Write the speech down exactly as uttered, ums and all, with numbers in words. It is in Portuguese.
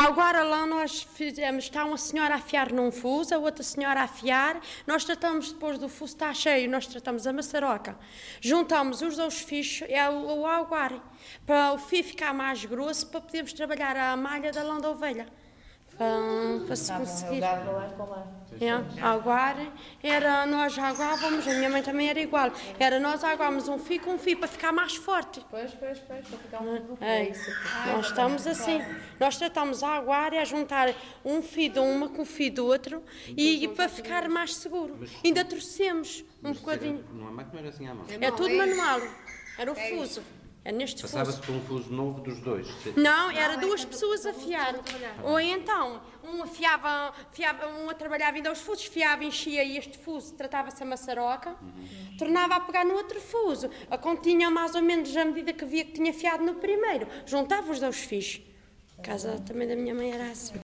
Agora lá nós fizemos, está uma senhora a afiar num fuso, a outra senhora a afiar, nós tratamos depois do fuso estar cheio, nós tratamos a maçaroca. Juntamos os dois fios, é o, o aguar, para o fio ficar mais grosso, para podermos trabalhar a malha da lã da ovelha. Para, para se conseguir. É, aguar, era, nós aguávamos, a minha mãe também era igual, era nós aguávamos um fio com um fio para ficar mais forte. Pois, pois, pois, para ficar um fio. É, nós estamos assim, nós tratamos a aguar e a juntar um fio de uma com o fio do outro e, e para ficar mais seguro. Ainda torcemos um bocadinho. Não é máquina, era assim à mão. É tudo manual, era o fuso. É neste Passava-se fuso. por um fuso novo dos dois. Não, era duas pessoas a fiar. Ou então, um afiava, fiava, um a trabalhava ainda aos fusos, fiava, enchia este fuso, tratava-se a maçaroca, uhum. tornava a pegar no outro fuso. A continha mais ou menos à medida que via que tinha fiado no primeiro. Juntava os dois fios. A casa também da minha mãe era assim.